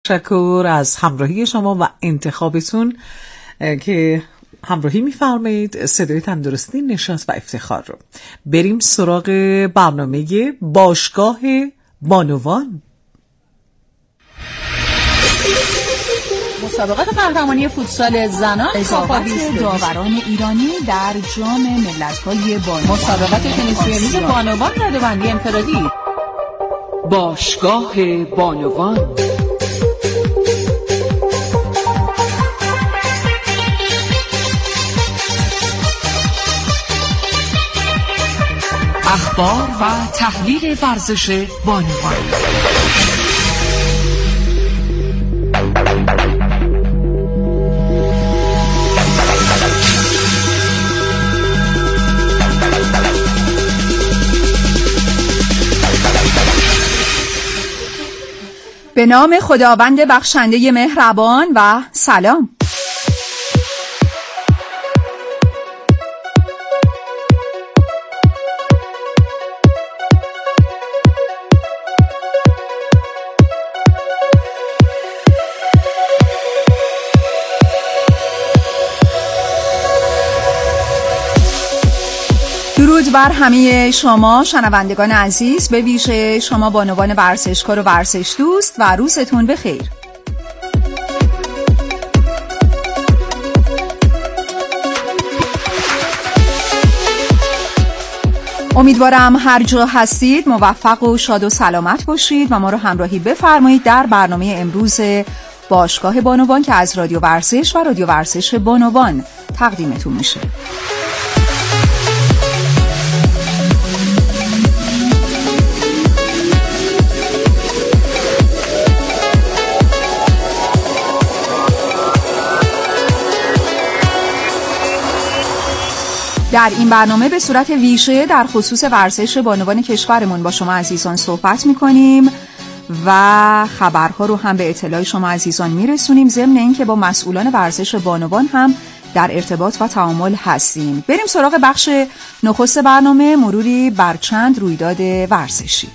تشکر از همراهی شما و انتخابتون که همراهی می‌فرمایید صدای تندرستی، نشاط و افتخار رو. بریم سراغ برنامه باشگاه بانوان. مسابقات قهرمانی فوتسال زنان، اضافات داوران ایرانی در جام ملت‌های بانوان، مسابقات تنیس روی میز بانوان رده‌بندی انفرادی. باشگاه بانوان. اخبار و تحلیل ورزش بانوان. به نام خداوند بخشنده مهربان و سلام. درود بر همه شما شنوندگان عزیز، به ویژه شما بانوان ورزشکار و ورزش دوست، و روزتون بخیر. امیدوارم هر جا هستید موفق و شاد و سلامت باشید و ما رو همراهی بفرمایید در برنامه امروز باشگاه بانوان که از رادیو ورزش و رادیو ورزش بانوان تقدیمتون میشه. در این برنامه به صورت ویژه در خصوص ورزش بانوان کشورمون با شما عزیزان صحبت می‌کنیم و خبرها رو هم به اطلاع شما عزیزان میرسونیم، ضمن اینکه با مسئولان ورزش بانوان هم در ارتباط و تعامل هستیم. بریم سراغ بخش نخست برنامه، مروری بر چند رویداد ورزشی.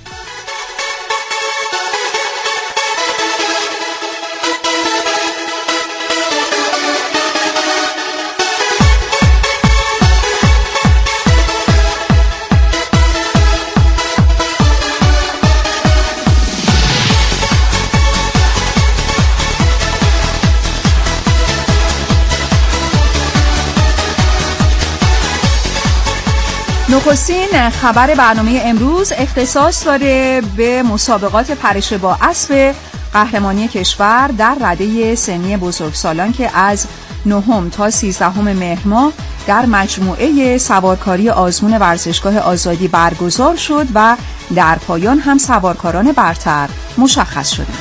نخستین خبر برنامه امروز اختصاص داره به مسابقات پرش با اسب قهرمانی کشور در رده سنی بزرگسالان که از 9 تا 13 مهر ماه در مجموعه سوارکاری آزمون ورزشگاه آزادی برگزار شد و در پایان هم سوارکاران برتر مشخص شدند.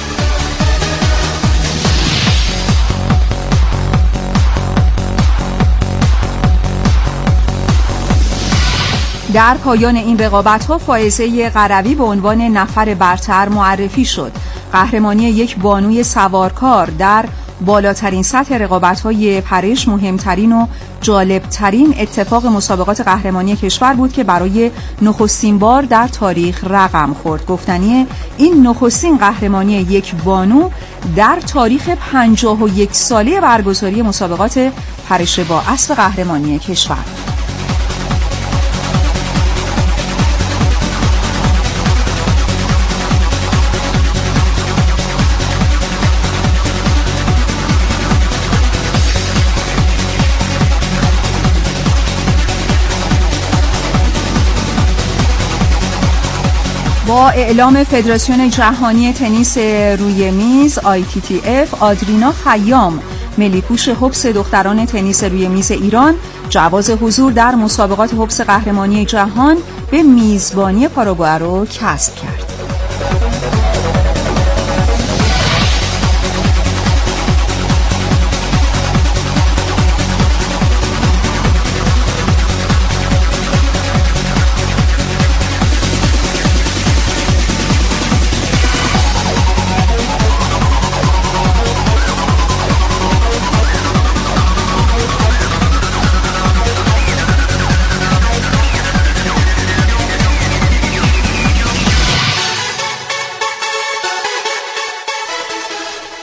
در پایان این رقابت‌ها فائزه قروی به عنوان نفر برتر معرفی شد. قهرمانی یک بانوی سوارکار در بالاترین سطح رقابت‌های پرش مهمترین و جالبترین اتفاق مسابقات قهرمانی کشور بود که برای نخستین بار در تاریخ رقم خورد. گفتنی این نخستین قهرمانی یک بانو در تاریخ 51 ساله برگزاری مسابقات پرش با اسب قهرمانی کشور. با اعلام فدراسیون جهانی تنیس روی میز ITTF، آدرینا خیام، ملی‌پوش حبس دختران تنیس روی میز ایران، جواز حضور در مسابقات حبس قهرمانی جهان به میزبانی پاراگوئه را کسب کرد.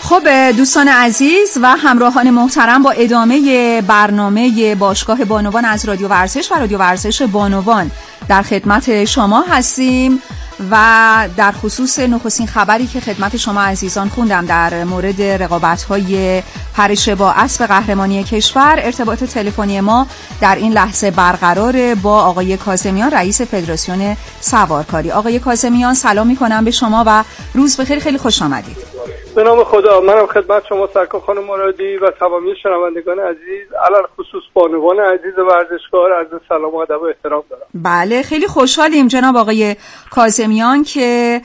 خب دوستان عزیز و همراهان محترم، با ادامه برنامه باشگاه بانوان از رادیو ورزش و رادیو ورزش بانوان در خدمت شما هستیم و در خصوص نخستین خبری که خدمت شما عزیزان خوندم در مورد رقابت‌های پرش با اسب قهرمانی کشور، ارتباط تلفنی ما در این لحظه برقراره با آقای کاظمیان، رئیس فدراسیون سوارکاری. آقای کاظمیان سلام می‌کنم به شما و روز بخیر، خیلی خوش آمدید. به نام خدا. منم خدمت شما سرکار خانم مرادی و تمامی شنوندگان عزیز، علل خصوص بانوان عزیز ورزشکار، عرض سلام و ادب و احترام دارم. بله، خیلی خوشحالیم جناب آقای کاظمیان که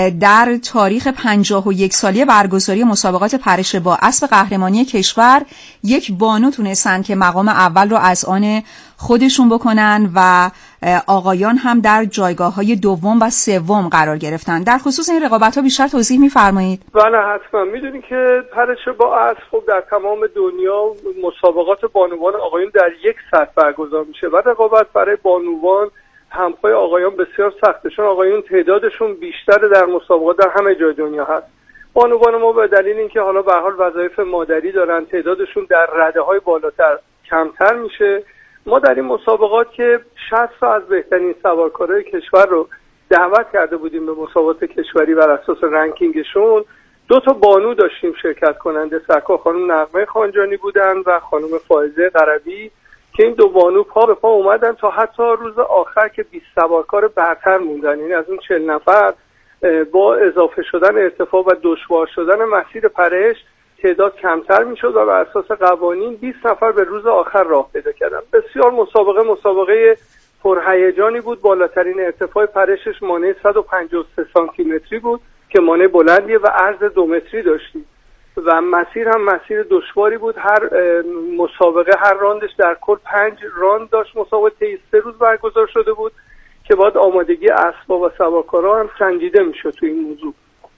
در تاریخ 51 سالی برگزاری مسابقات پرش با اسب قهرمانی کشور یک بانو تونستن که مقام اول رو از آن خودشون بکنن و آقایان هم در جایگاه‌های دوم و سوم قرار گرفتن. در خصوص این رقابت‌ها بیشتر توضیح می‌فرمایید؟ بله حتما. می‌دونید که پرش با اسب خب در تمام دنیا مسابقات بانوان آقایان در یک سطح برگزار میشه و رقابت برای بانوان همپای آقایان بسیار سخته، چون آقایان تعدادشون بیشتر در مسابقات در همه جای دنیا هست. بانوان ما به دلیل اینکه حالا به هر حال وظایف مادری دارن، تعدادشون در رده‌های بالاتر کمتر میشه. ما در این مسابقات که 60 تا از بهترین سوارکارهای کشور رو دعوت کرده بودیم به مسابقات کشوری بر اساس رنکینگشون، 2 تا بانو داشتیم شرکت کننده، سرکار خانم نغمه خانجانی بودن و خانم فائزه قربی، که این 2 بانو پا به پا اومدن تا حتی روز آخر که 20 سوارکار برتر موندن. یعنی از اون 40 نفر با اضافه شدن ارتفاع و دشوار شدن مسیر پرش تعداد کمتر میشد و بر اساس قوانین 20 نفر به روز آخر راه پیدا کردن. بسیار مسابقه پرهیجانی بود. بالاترین ارتفاع پرشش مانع 153 سانتی متری بود که مانع بلندیه و عرض 2 متری داشتیم و مسیر هم مسیر دشواری بود. هر مسابقه، هر راندش در کل 5 راند داشت. مسابقه 3 روز برگزار شده بود که بعد آمادگی اسباب و سوارکارا هم سنجیده میشد تو این موضوع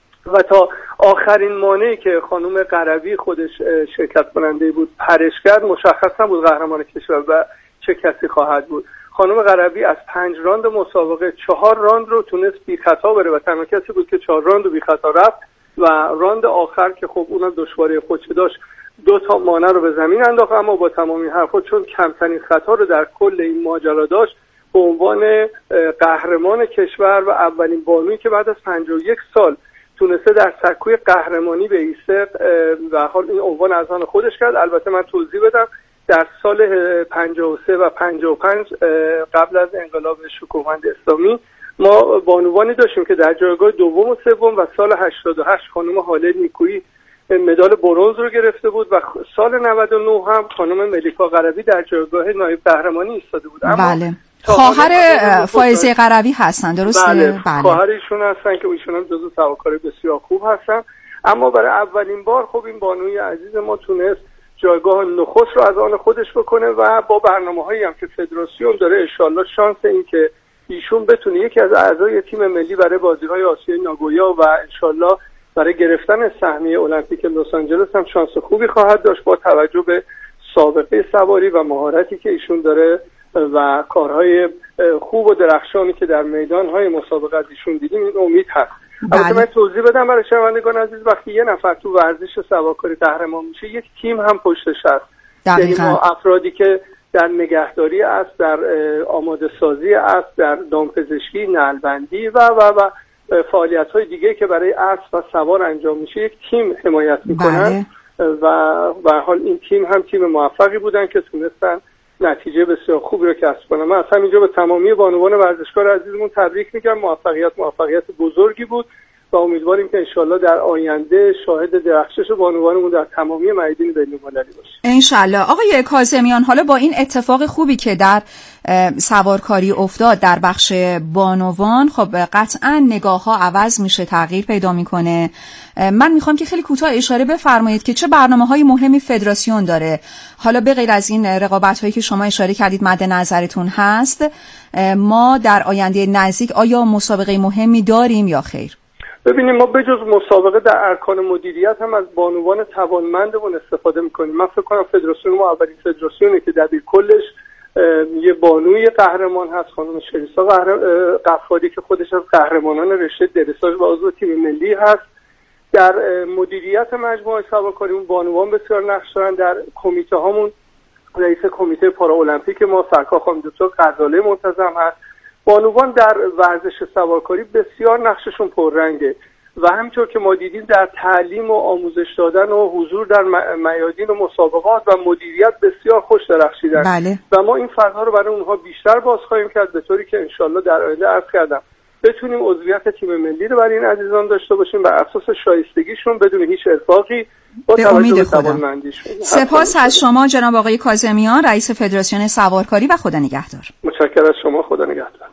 و تا آخرین مانعی که خانم قربی خودش شرکت کننده بود پرشگر، مشخص نبود قهرمان کشور و چه کسی خواهد بود. خانم قربی از 5 راند مسابقه 4 راند رو تونست بی خطا بره و تنها کسی بود که 4 راند رو بی خطا رفت و راند آخر که خب اونم دشواری خودش داشت 2 تا مانع رو به زمین انداخت، اما با تمامی حرفا چون کمترین خطا رو در کل این ماجرا داشت به عنوان قهرمان کشور و اولین بانویی که بعد از 51 سال تونسته در سکوی قهرمانی به ایسته و حال این عنوان از آن خودش کرد. البته من توضیح بدم در سال 53 و 55 قبل از انقلاب شکوهمند اسلامی ما بانوانی داشتیم که در جایگاه دوم و سوم و سال 88 خانم هاله نیکویی مدال برنز رو گرفته بود و سال 99 هم خانم ملیکا قربی در جایگاه نایب قهرمانی ایستاده بود. بله. خواهر فائزه قربی هستن، درسته؟ بله. خواهر ایشون هستن که ایشون هم جزو سوارکار بسیار خوب هستن. اما برای اولین بار خب این بانوی عزیز ما تونست جایگاه نخست رو از آن خودش بکنه و با برنامه‌هایی هم که فدراسیون داره انشالله شانس این که ایشون بتونه یکی از اعضای تیم ملی برای بازی‌های آسیای ناگویا و انشالله برای گرفتن سهمیه المپیک لس آنجلس هم شانس خوبی خواهد داشت با توجه به سابقه سواری و مهارتی که ایشون داره و کارهای خوب و درخشانی که در میدان‌های مسابقه از ایشون دیدیم. این امید هست. البته من توضیح بدم برای شنوندگان عزیز، وقتی یه نفر تو ورزش سوارکاری قهرمان میشه یک تیم هم پشتش هست. یعنی ما افرادی که در نگهداری است، در آماده سازی است، در دامپزشکی، نعلبندی و فعالیت‌های دیگه که برای اسب و سوار انجام میشه یک تیم حمایت میکنن و به هر حال این تیم هم تیم موفقی بودن که تونستن نتیجه بسیار خوبی رو کسب کنم. من اصلا اینجا به تمامی بانوان ورزشکار عزیزمون تبریک میگم. موفقیت بزرگی بود و امیدواریم که انشالله در آینده شاهد درخشش بانوانمون در تمامی میادین بین‌المللی باشیم. انشالله. آقای کاظمیان، حالا با این اتفاق خوبی که در سوارکاری افتاد در بخش بانوان، خب قطعا نگاه‌ها عوض میشه، تغییر پیدا میکنه. من میخوام که خیلی کوتاه اشاره بفرمایید که چه برنامه‌های مهمی فدراسیون داره، حالا به غیر از این رقابت‌هایی که شما اشاره کردید مد نظرتون هست، ما در آینده نزدیک آیا مسابقه مهمی داریم یا خیر؟ ببینیم، ما بجز مسابقه در ارکان مدیریت هم از بانوان توانمندمون استفاده میکنیم. من فکر کنم فدراسیون ما اولین فدراسیونه که در کلش یه بانوی قهرمان هست، خانم شریسا قفاری که خودش از قهرمانان رشته درساژ و عضو تیم ملی هست در مدیریت مجموعه سوارکاریمون بانوان بسیار نقش دارن. در کمیته هامون رئیس کمیته پارالمپیک ما سرکار خانم دکتر غزاله منتظم هست. بانوان در ورزش سوارکاری بسیار نقششون پررنگه و همینطور که ما دیدیم در تعلیم و آموزش دادن و حضور در میادین و مسابقات و مدیریت بسیار خوش درخشیدن. بله. و ما این فضا رو برای اونها بیشتر باز خواهیم کرد به طوری که انشالله در آینده عرض کردم بتونیم عضویت تیم ملی رو برای این عزیزان داشته باشیم بر اساس شایستگیشون بدون هیچ ارفاقی با توجه به توانمندیشون. سپاس از شما جناب آقای کاظمیان، رئیس فدراسیون سوارکاری و خدا نگهدار. متشکرم از شما، خدا نگهدار.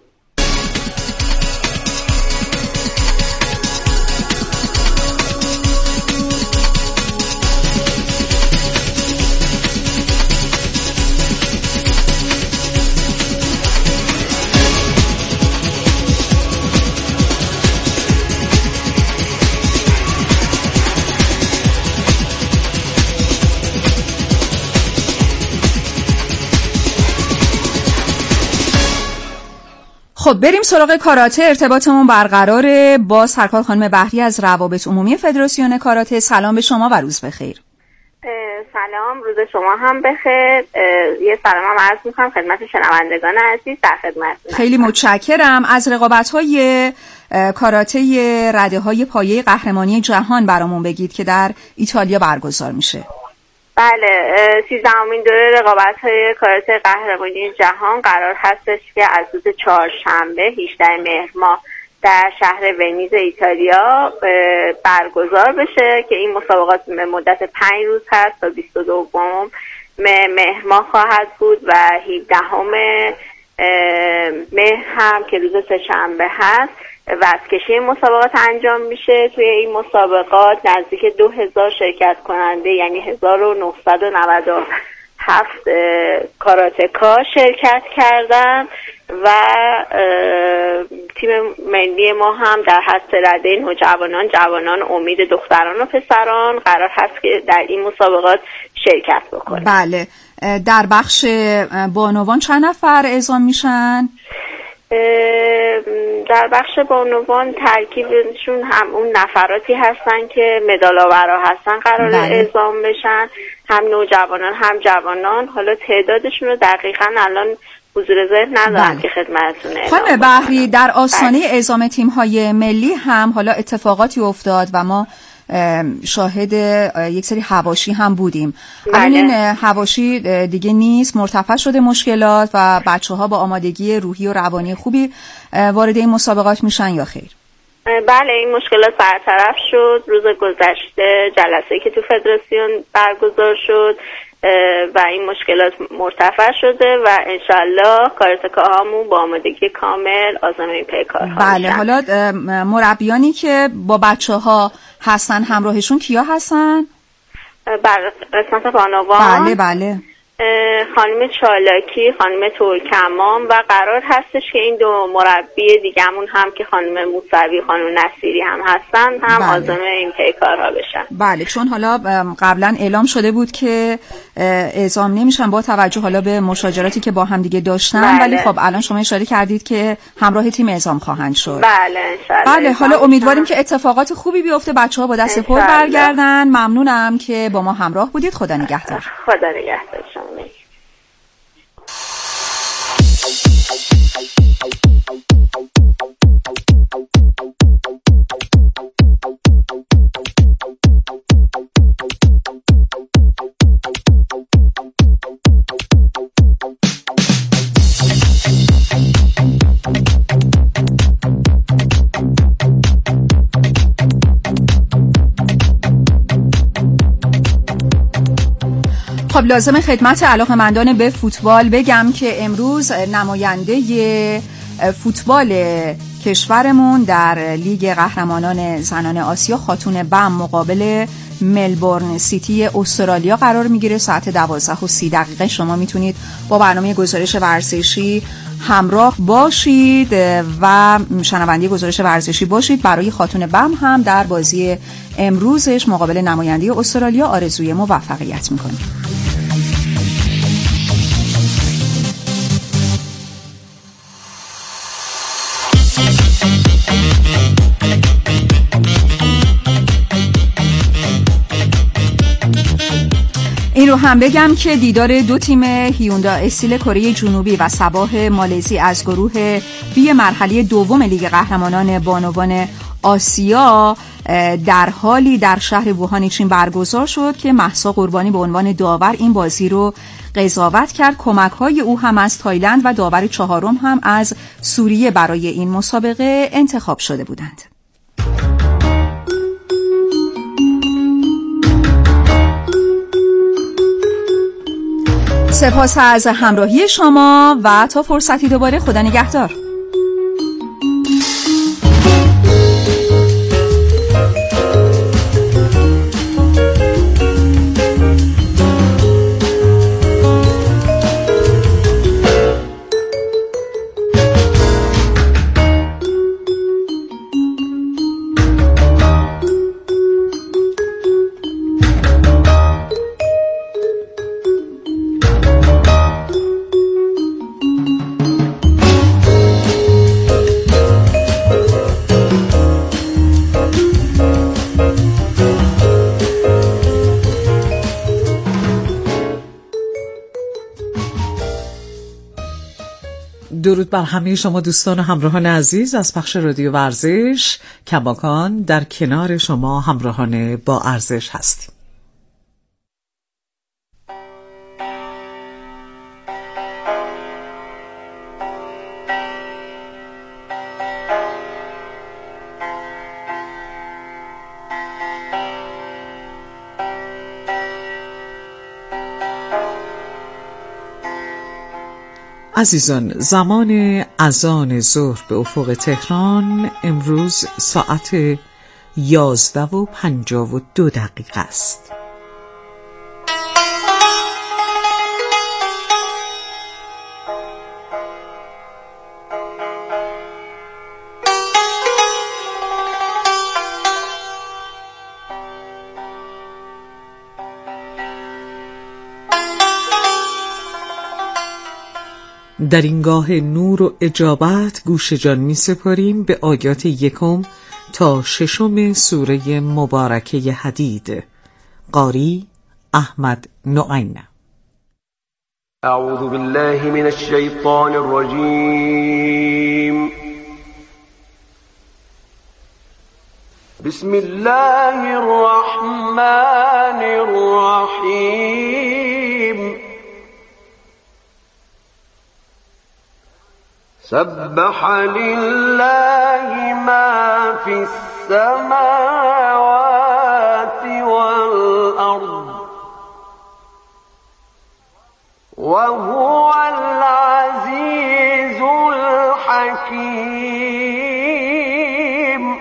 خب بریم سراغ کاراته. ارتباطمون برقراره با سرکار خانم بحری از روابط عمومی فدراسیون کاراته. سلام به شما و روز بخیر. سلام، روز شما هم بخیر. یه سلام هم عرض میکنم خدمت شنوندگان عزیز، در خدمتتونم. خیلی متشکرم. از رقابت‌های کاراته رده‌های پایه قهرمانی جهان برامون بگید که در ایتالیا برگزار میشه. بله، 13مین دوره رقابت‌های کاراته قهرمانی جهان قرار هستش که از روز چهارشنبه 18 مهر ماه در شهر ونیز ایتالیا برگزار بشه که این مسابقات به مدت 5 روز هست تا 22 مهر ماه خواهد بود و 17 مهر هم که روز سه‌شنبه هست وزن‌کشی مسابقات انجام میشه. توی این مسابقات نزدیک 2000 شرکت کننده یعنی 1997 کاراتکا شرکت کردن و تیم ملی ما هم در حد رده نوجوانان، جوانان، امید دختران و پسران قرار هست که در این مسابقات شرکت بکنه. بله، در بخش بانوان چند نفر اعزام میشن؟ در بخش بانوان ترکیبشون هم اون نفراتی هستن که مدال آورا هستن قرار اعزام بشن، هم نوجوانان هم جوانان. حالا تعدادشون رو دقیقاً الان حضور ذهن ندارم که خدمتتونه. خانم بحری، در آستانه اعزام تیم‌های ملی هم حالا اتفاقاتی افتاد و ما شاهد یک سری حواشی هم بودیم. الان این حواشی دیگه نیست، مرتفع شده مشکلات و بچه‌ها با آمادگی روحی و روانی خوبی وارد این مسابقات میشن یا خیر؟ بله، این مشکلات برطرف شد. روز گذشته جلسه‌ای که تو فدراسیون برگزار شد و این مشکلات مرتفع شده و انشالله کاراتکاهامون با آمادگی کامل آزمون پیکار میشن. بله، حالا مربیانی که با بچه‌ها هستن همراهشون کیا هستن؟ بر قسمت بانوان بله خانم چالاکی، خانم ترکمان و قرار هستش که این دو مربی دیگه‌مون هم که خانم موسوی، خانم نصیری هم هستن هم آزمون این پیکارها بشن. بله، چون حالا قبلا اعلام شده بود که اعزام نمیشن با توجه حالا به مشاجراتی که با هم دیگه داشتن. ولی خب الان شما اشاره کردید که همراه تیم اعزام خواهند شد. بله انشالله. بله، حالا امیدواریم که اتفاقات خوبی بیفته، بچه‌ها با دست پر برگردن. ممنونم که با ما همراه بودید. خدا نگهدار. خدا نگهدار شما. خب لازم خدمت علاقه‌مندان به فوتبال بگم که امروز نماینده فوتبال کشورمون در لیگ قهرمانان زنان آسیا خاتون بم مقابل ملبورن سیتی استرالیا قرار میگیره. ساعت 12:30 شما میتونید با برنامه گزارش ورزشی همراه باشید و شنونده گزارش ورزشی باشید. برای خاتون بم هم در بازی امروزش مقابل نماینده استرالیا آرزوی موفقیت میکنیم. این رو هم بگم که دیدار دو تیم هیوندا استیل کره جنوبی و صباح مالزی از گروه بی مرحله دوم لیگ قهرمانان بانوان آسیا در حالی در شهر ووهان چین برگزار شد که مهسا قربانی به عنوان داور این بازی رو قضاوت کرد. کمک‌های او هم از تایلند و داور چهارم هم از سوریه برای این مسابقه انتخاب شده بودند. سپاس از همراهی شما و تا فرصتی دوباره، خدا نگهدار. درود بر همه شما دوستان و همراهان عزیز از بخش رادیو ورزش. کماکان در کنار شما همراهان با ارزش هستیم. عزیزان، زمان اذان ظهر به افق تهران امروز ساعت 11:52 است. در این گاه نور و اجابت گوش جان می سپاریم به آیات 1 تا 6 سوره مبارکه حدید. قاری احمد نعین. اعوذ بالله من الشیطان الرجیم. بسم الله الرحمن الرحیم. سبح لله ما في السماوات والأرض وهو العزيز الحكيم.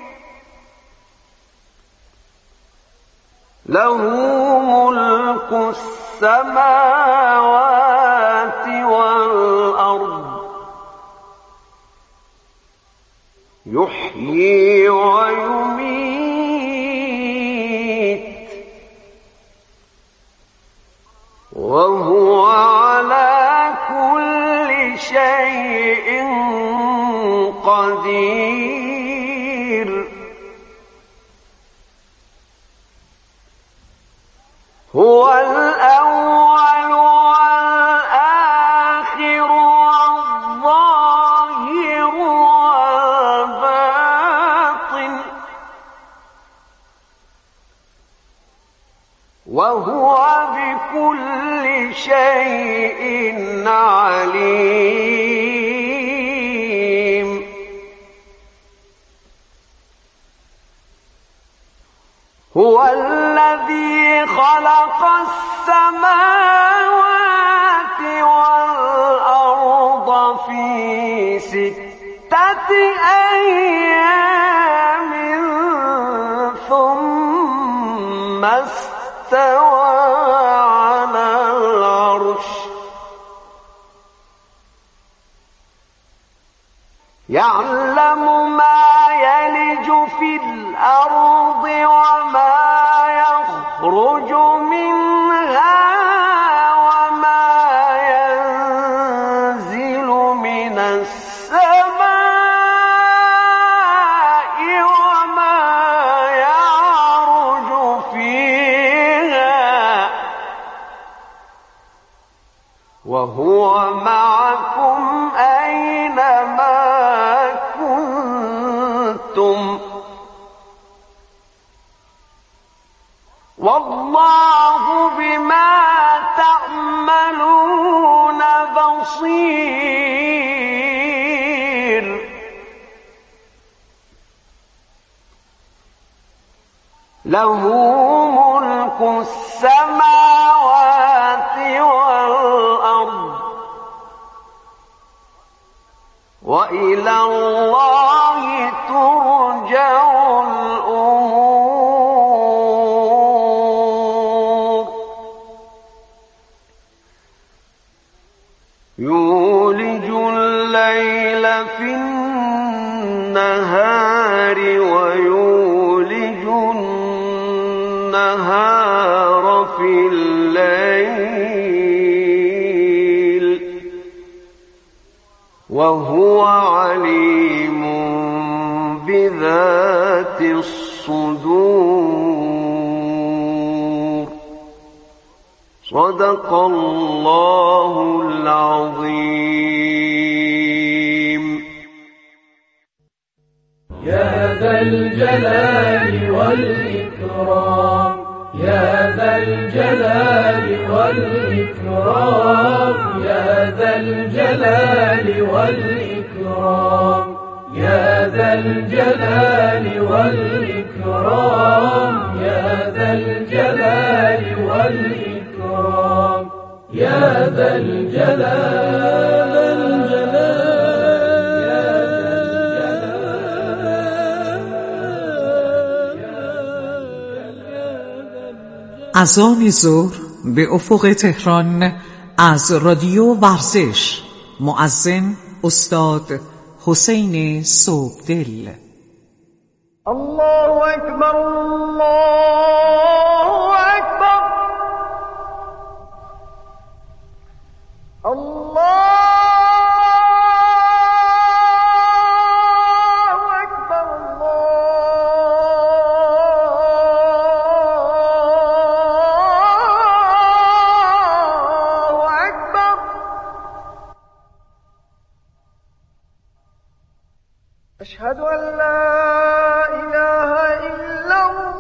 له ملك السماوات والأرض يحيي ويميت وهو على كل شيء قدير. هو الأول والآخر والظاهر والباطن وهو بكل شيء عليم. هو الذي خلق السماوات والأرض في 6 أيام ثم استوى على العرش يعلم ما يلج في الأرض وما يخرج منها وما ينزل من السماء وما يعرج فيها وهو معكم أينما كنتم والله بما تعملون بصير. له ملك السماوات والأرض وإلى الله ترجع الأمور. يولج الليل في النهار ويولج النهار في الليل وهو عليم بذات الصدور. صدق الله العظيم. يا ذا الجلال والإكرام يا ذا الجلال والإكرام يا ذا الجلال والإكرام يا ذا الجلال والإكرام يا ذا الجلال والإكرام يا ذا الجلال اذان ظهر به افق تهران از رادیو ورزش. مؤذن استاد حسین صبحدل. الله اکبر الله اکبر الله أشهد أن لا إله إلا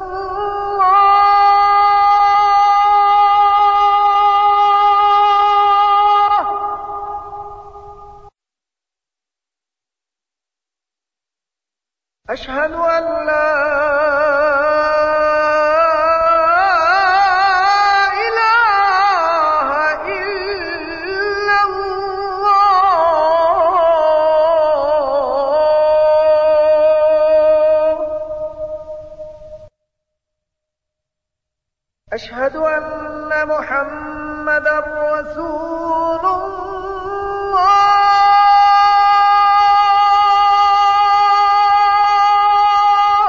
الله. أشهد أن لا أشهد أن محمدًا رسول الله.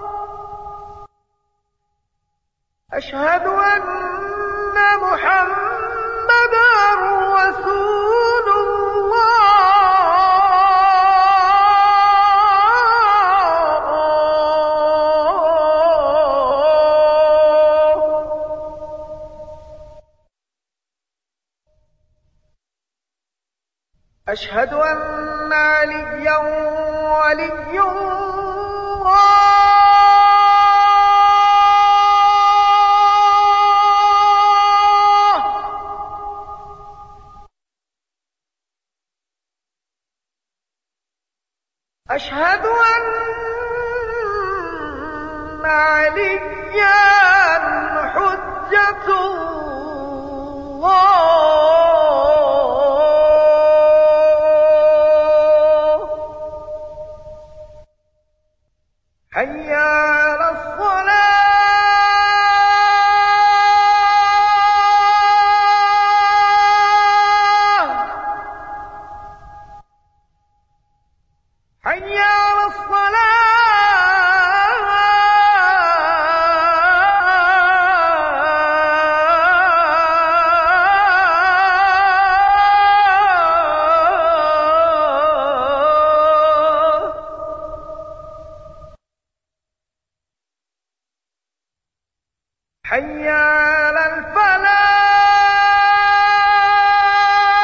أشهد أن محمدًا رسول أشهد أن عليا ولي الله. أشهد أن عليا حجة الله. حي على الصلاة. حي على الصلاة. حي على الفلاح.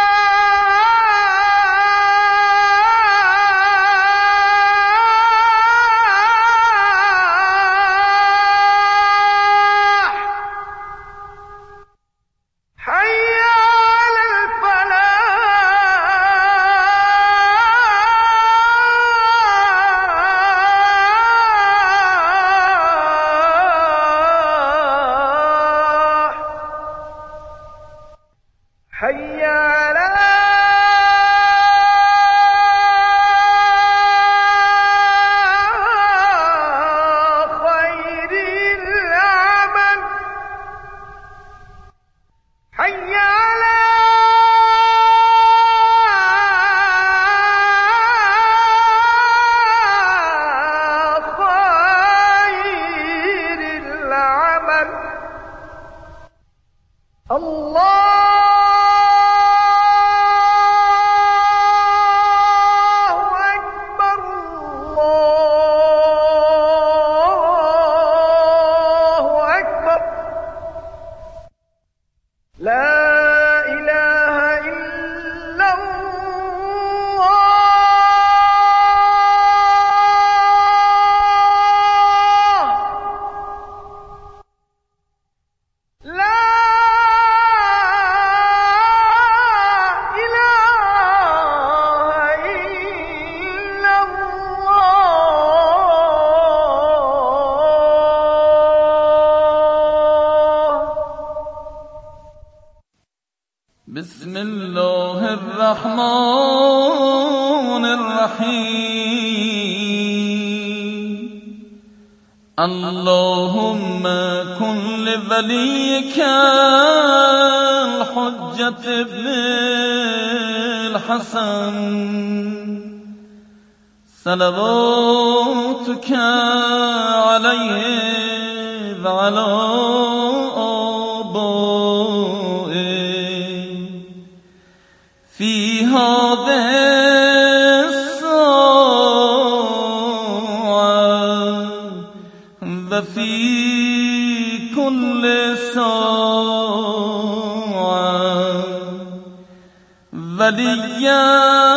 بسم الله الرحمن الرحیم اللهم كن لوليك الحجة ابن الحسن صلواتك عليه وعلى في هذه الساعة وفي كل ساعة وليا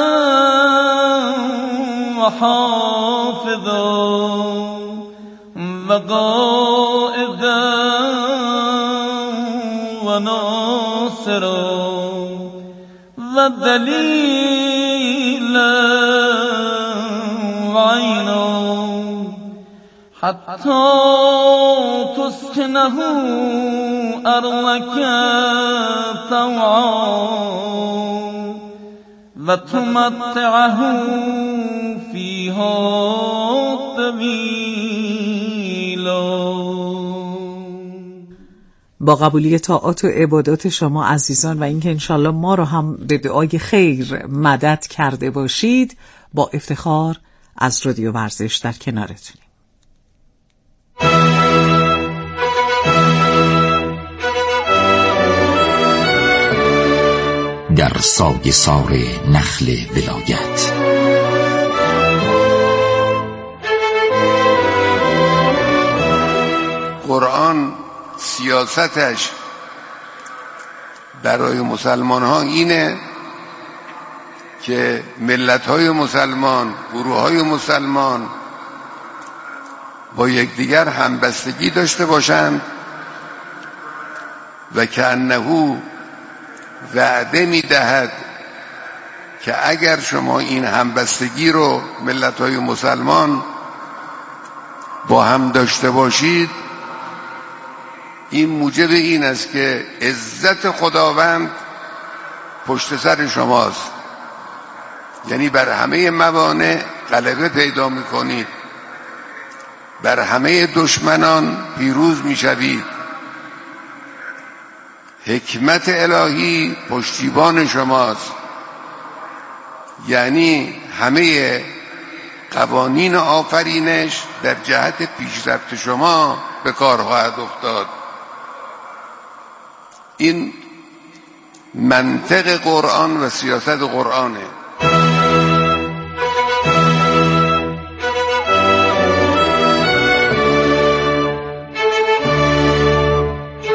وحافظا وقائدا وناصرا ودليلا وعينا حتى تسكنه أرضك طوعا وتمتعه فيها طويلا. با قبولی طاعات و عبادات شما عزیزان و اینکه انشالله ما رو هم به دعای خیر مدد کرده باشید، با افتخار از رادیو ورزش در کنارتونیم. در سایه‌سار نخل ولایت قرآن سیاستش برای مسلمان ها اینه که ملت های مسلمان، گروه های مسلمان با یکدیگر همبستگی داشته باشند و کأنه وعده میدهد که اگر شما این همبستگی رو ملت های مسلمان با هم داشته باشید، این موجب این است که عزت خداوند پشت سر شماست، یعنی بر همه موانع غلبه پیدا میکنید، بر همه دشمنان پیروز میشوید. حکمت الهی پشتیبان شماست، یعنی همه قوانین آفرینش در جهت پیشرفت شما به کار خواهد افتاد. این منطق قرآن و سیاست قرآنه.